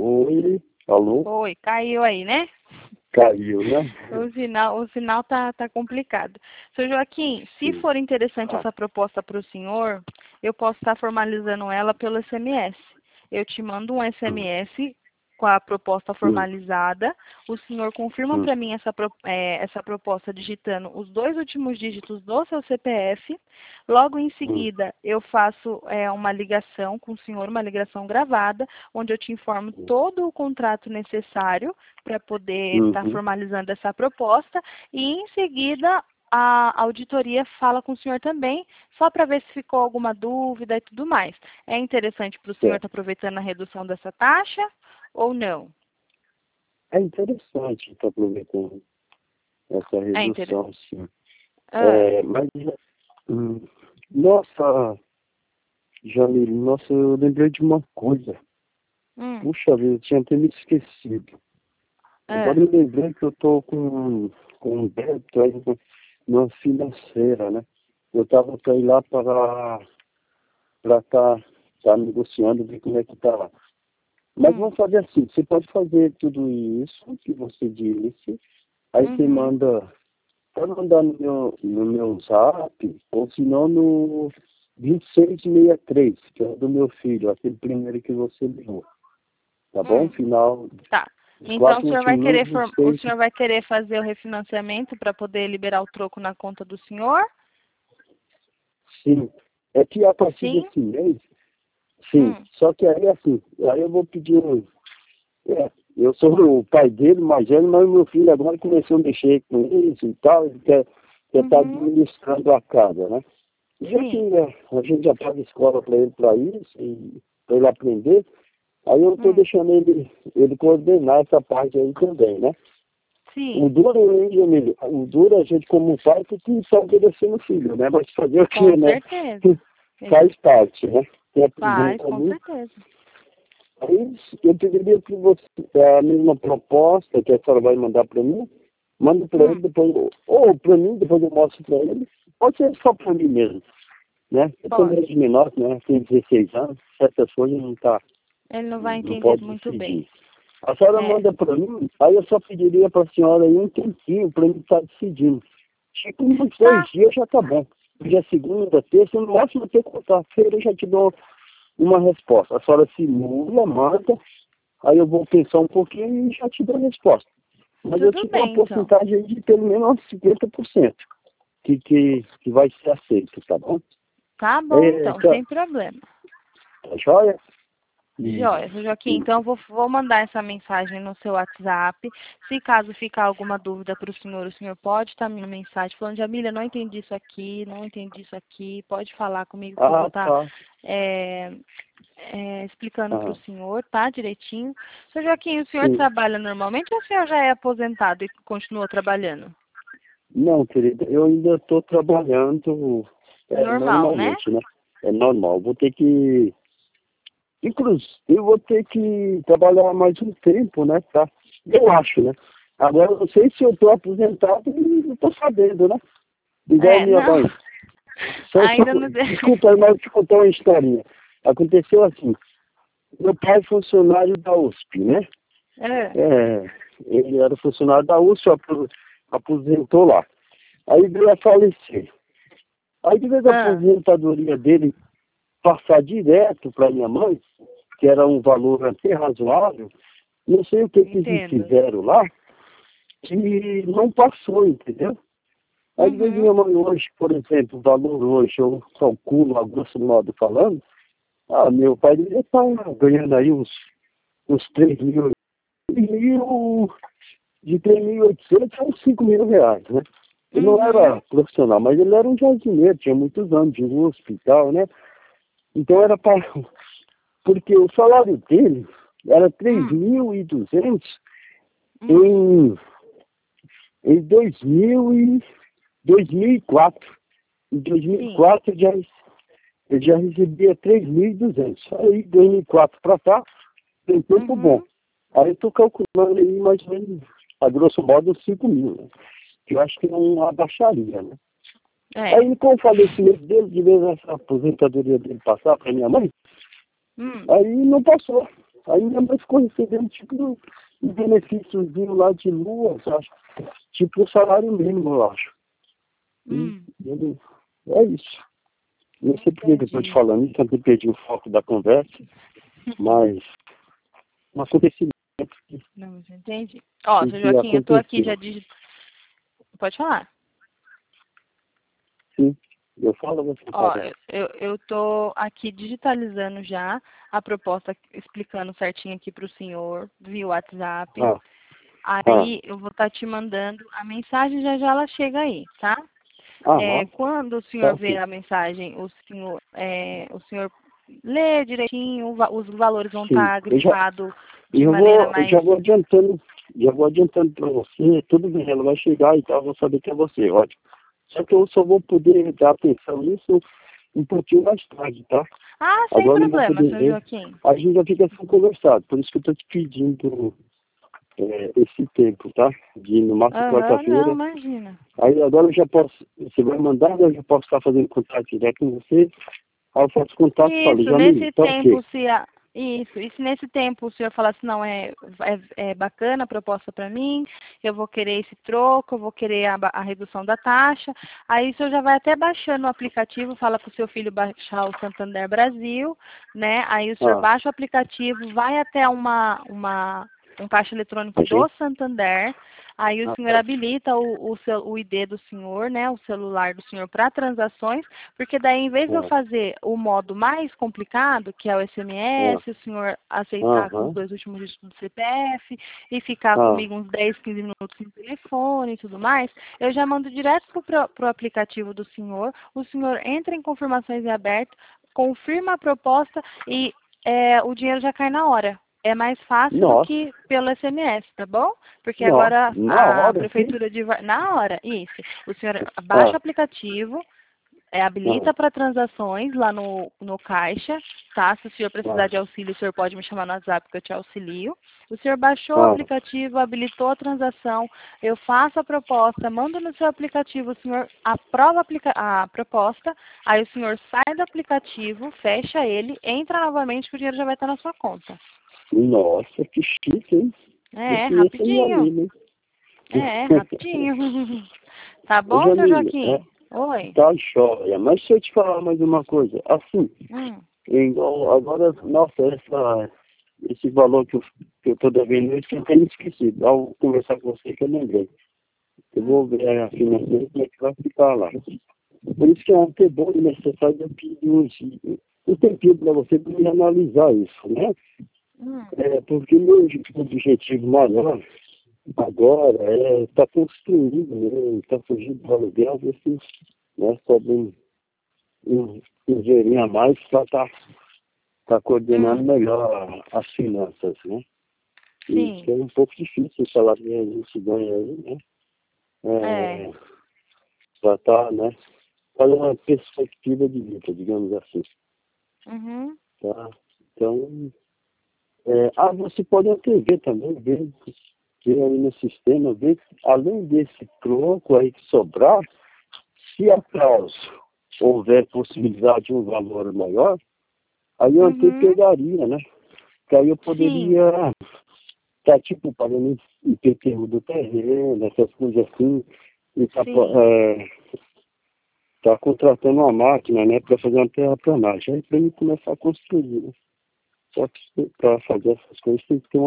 Oi, alô? Oi, caiu aí, né? Caiu, né? O sinal tá complicado. Seu Joaquim, se Sim. for interessante essa proposta para o senhor, eu posso estar formalizando ela pelo SMS. Eu te mando um Hum, SMS com a proposta hum, formalizada. O senhor confirma hum, para mim essa proposta digitando os 2 últimos dígitos do seu CPF. Logo em hum, seguida, eu faço uma ligação com o senhor, uma ligação gravada, onde eu te informo todo o contrato necessário para poder estar uhum. formalizando essa proposta e em seguida a auditoria fala com o senhor também, só para ver se ficou alguma dúvida e tudo mais. É interessante para o senhor Certo. estar aproveitando a redução dessa taxa ou não? É interessante estar aproveitando essa É interessante. redução, sim. Ah, Mas, hum, nossa, Jamil, nossa, eu lembrei de uma coisa. hum, Puxa vida, eu tinha até me esquecido. Agora ah, eu lembrei que eu estou com um débito aí numa financeira, né? Eu estava para ir lá para tá negociando, ver como é que está lá. Mas hum, vamos fazer assim, você pode fazer tudo isso que você disse, aí você uhum. pode mandar no meu zap, ou se não no 2663, que é o do meu filho, aquele primeiro que você ligou, tá bom? Hum. Final, Tá. os Então quatro últimos números, o 26, senhor vai querer fazer o refinanciamento para poder liberar o troco na conta do senhor? sim. É que a partir Sim? desse mês, sim, Hum. só que aí assim, aí eu vou pedir eu sou o pai dele, mais velho, mas o meu filho agora começou a mexer com isso e tal, ele quer estar Uhum. administrando a casa, né? Já que Sim. a gente já paga escola para ele para isso, e para ele aprender, aí eu estou Hum. deixando ele coordenar essa parte aí também, né? O Sim. duro, hein, Emílio? O duro a gente como pai tem que estar obedecendo o filho, né? Mas fazer o Com quê, né? certeza. Ele Faz parte, né? Tem a prisão faz, com comum. certeza. Aí eu pediria que você, a mesma proposta que a senhora vai mandar para mim, manda para ele Hum. depois, ou para mim, depois eu mostro para ele. Pode ser só para mim mesmo, né? Eu também é Pode. de menor, né? Tem 16 anos, certas coisas Ele não vai não entender pode muito bem. decidir. A senhora É. manda para mim, aí eu só pediria para a senhora aí um tempinho para ele estar decidindo. Tipo, uns 2 Tá. dias já tá bom. Hoje é segunda, terça, no máximo até quarta-feira eu já te dou uma resposta. A senhora simula, manda, aí eu vou pensar um pouquinho e já te dou a resposta. Mas eu Tudo te dou uma bem, então. porcentagem aí de pelo menos uns 50% que vai ser aceito, tá bom? Tá bom, É, então, sem problema. tá joia? E, Joia, seu Joaquim, e, então eu vou mandar essa mensagem no seu WhatsApp. Se caso ficar alguma dúvida para o senhor pode estar me mensagem falando, Jamília, não entendi isso aqui, não entendi isso aqui, pode falar comigo que eu vou estar tá. explicando para o Ah, senhor, tá? Direitinho. Seu Joaquim, o senhor sim. trabalha normalmente ou o senhor já é aposentado e continua trabalhando? Não, querida, eu ainda estou trabalhando Normal, né? normalmente, né? É normal. Vou ter que. Inclusive, eu vou ter que trabalhar mais um tempo, né? Tá? Eu acho, né? Agora, eu não sei se eu estou aposentado e não estou sabendo, né? Igual É, minha não. mãe. Ainda não. Desculpa, mas eu vou te contar uma historinha. Aconteceu assim. Meu pai é funcionário da USP, né? É. É, ele era funcionário da USP, aposentou lá. Aí veio a falecer. Aí, de vez da Ah, aposentadoria dele passar direto para minha mãe, que era um valor até razoável, não sei o que eles entendo. fizeram lá, que não passou, entendeu? Aí, de vez Uhum. minha mãe hoje, por exemplo, o valor hoje, eu calculo, a grosso modo falando, meu pai devia estar ganhando aí uns 3 mil, de 3.800 a uns 5 mil reais, né? Ele não Uhum. era profissional, mas ele era um jardineiro, tinha muitos anos de USP e tal, né? Então era para. Porque o salário dele era Hum. 3.200 Hum. em, em 2004. Em Sim. 2004 ele já recebia 3.200. Aí, 2004 para cá, tem tempo bom. Uhum. Aí eu estou calculando aí mais ou menos, a grosso modo, 5 mil, né? Que eu acho que não abaixaria, né? É. Aí, com o falecimento dele, de vez essa aposentadoria dele passar para minha mãe, Hum. aí não passou. Aí minha mãe ficou recebendo tipo um benefíciozinho lá de lua, eu acho. Tipo o salário mínimo, eu acho. É isso. Não sei por que eu estou te falando isso, eu perdi o foco da conversa, mas um acontecimento. Não, entendi. Ó, seu Joaquim, eu tô aqui já Pode falar. Sim, eu falo, você Ó, fala. eu tô aqui digitalizando já a proposta, explicando certinho aqui para o senhor, via WhatsApp. Aí eu vou estar te mandando a mensagem, já já ela chega aí, tá? Quando o senhor ver a mensagem, o senhor lê direitinho, os valores vão estar grifados de maneira mais... Já vou adiantando para você, tudo bem, ela vai chegar e tal, eu vou saber que é você, ótimo. Só que eu só vou poder dar atenção nisso um pouquinho mais tarde, tá? Ah, sem agora problema, seu Joaquim. A gente já fica assim conversado, por isso que eu tô te pedindo esse tempo, tá? De no máximo quarta-feira. Não, imagina. Aí agora eu já posso, você vai mandar, eu já posso estar fazendo contato direto com você. Aí eu faço contato e falo, Nesse tá tempo, ok. Isso, e se nesse tempo o senhor falar assim, não, é bacana a proposta para mim, eu vou querer esse troco, eu vou querer a redução da taxa, aí o senhor já vai até baixando o aplicativo, fala para o seu filho baixar o Santander Brasil, né? Aí o senhor baixa o aplicativo, vai até um caixa eletrônico do Santander, aí o senhor habilita o ID do senhor, né, o celular do senhor para transações, porque daí em vez de eu fazer o modo mais complicado, que é o SMS, o senhor aceitar com os 2 últimos dígitos do CPF e ficar comigo uns 10, 15 minutos no telefone e tudo mais, eu já mando direto pro aplicativo do senhor, o senhor entra em confirmações em aberto, confirma a proposta e o dinheiro já cai na hora. É mais fácil do que pelo SMS, tá bom? Porque agora a prefeitura de... Na hora, isso. O senhor baixa o aplicativo, habilita para transações lá no caixa, tá? Se o senhor precisar de auxílio, o senhor pode me chamar no WhatsApp que eu te auxilio. O senhor baixou o aplicativo, habilitou a transação, eu faço a proposta, mando no seu aplicativo, o senhor aprova a proposta, aí o senhor sai do aplicativo, fecha ele, entra novamente que o dinheiro já vai estar na sua conta. Nossa, que chique, hein? Rapidinho. Rapidinho. Tá bom, seu Joaquim? Oi. Tá jóia. Mas deixa eu te falar mais uma coisa. Assim, igual agora, nossa, esse valor que eu tô devendo, eu tinha até me esquecido. Ao conversar com você que eu lembrei. Eu vou ver a financeira como é que vai ficar lá. Por isso que é até bom e necessário eu pedir um tempinho para você poder analisar isso, né? Porque meu objetivo maior agora é estar construindo, né? Está fugindo do aluguel, ver se sobe um dinheirinho a mais para estar coordenando melhor as finanças, né? Sim. Isso é um pouco difícil falar que a gente ganha aí, né? Para estar, né? Fazer uma perspectiva de vida, digamos assim. Tá? Então, você pode até ver também, ver aí no sistema, ver que, além desse troco aí que sobrar, se acaso houver possibilidade de um valor maior, aí eu até pegaria, né? Que aí eu poderia estar, tipo, pagando IPTU do terreno, essas coisas assim, e tá contratando uma máquina, né, para fazer uma terraplanagem, aí para ele começar a construir, né? Só que para fazer essas coisas tem que ter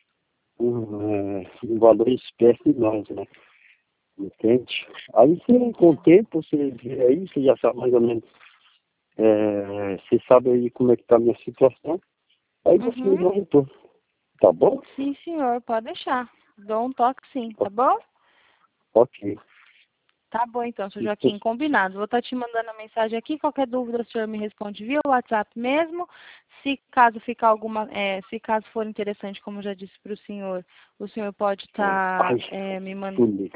um valor espécie de nós, né? Entende? Aí você, com o tempo, você vê aí, você já sabe mais ou menos, você sabe aí como é que tá a minha situação, aí você me dá um retorno, tá bom? Sim, senhor, pode deixar. Dou um toque sim, tá bom? Ok. Tá bom então, seu Joaquim, combinado. Vou estar te mandando a mensagem aqui, qualquer dúvida o senhor me responde via WhatsApp mesmo. Se caso ficar se caso for interessante, como eu já disse para o senhor pode estar me mandando.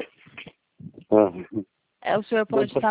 O senhor pode estar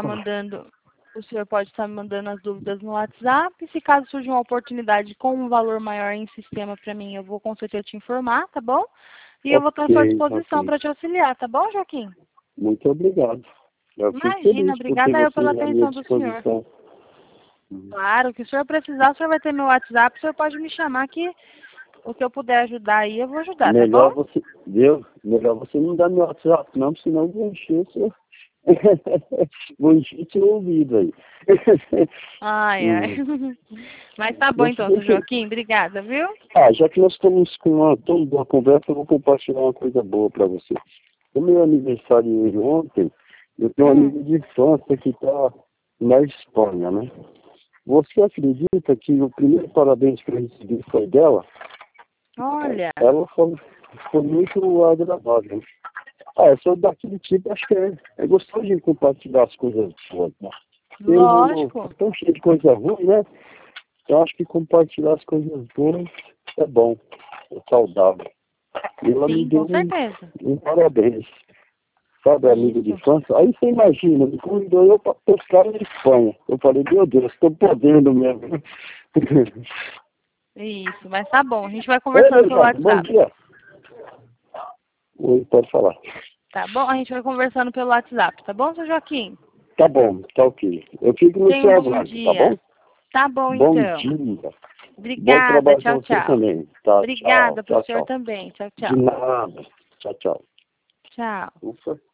me mandando as dúvidas no WhatsApp. Se caso surgir uma oportunidade com um valor maior em sistema para mim, eu vou com certeza te informar, tá bom? E eu vou estar à sua disposição para te auxiliar, tá bom, Joaquim? Muito obrigado. Imagina, obrigada eu pela atenção do senhor. Claro, que o senhor precisar, o senhor vai ter meu WhatsApp, o senhor pode me chamar que O que eu puder ajudar aí, eu vou ajudar, Melhor tá bom? você, viu? Melhor você não dar meu WhatsApp, não, senão eu vou encher seu... vou encher seu ouvido aí. Ai, ai. Mas tá bom Você então, seu deixa... Joaquim. Obrigada, viu? Já que nós estamos com uma tão boa conversa, eu vou compartilhar uma coisa boa para você. No meu aniversário de ontem, eu tenho uma amiga de infância que está na Espanha, né? Você acredita que o primeiro parabéns que eu recebi foi dela? Olha, Ela foi muito agradável. Eu sou daquele tipo, acho que é gostoso de compartilhar as coisas boas, né? Tem um mundo lógico. tão cheio de coisa ruim, né? Eu acho que compartilhar as coisas boas é bom, é saudável. E ela me Sim, deu com certeza. um parabéns, sabe, amigo de Isso. infância. Aí você imagina, me convidou eu para pescar na Espanha. Eu falei, meu Deus, estou podendo mesmo. Isso, mas tá bom. A gente vai Oi, conversando pelo Eduardo, bom WhatsApp. dia. Oi, pode falar. Tá bom? A gente vai conversando pelo WhatsApp, tá bom, seu Joaquim? Tá bom, tá ok. Eu fico no Tenha um seu bom aguardo, tá dia. bom? Tá bom, Bom então. dia. Bom Obrigada. trabalho para Tchau, você tchau. também. Tá, tchau, Obrigada pro tchau, senhor tchau. também. Tchau, De tchau. nada. Tchau, tchau. Tchau. Ufa.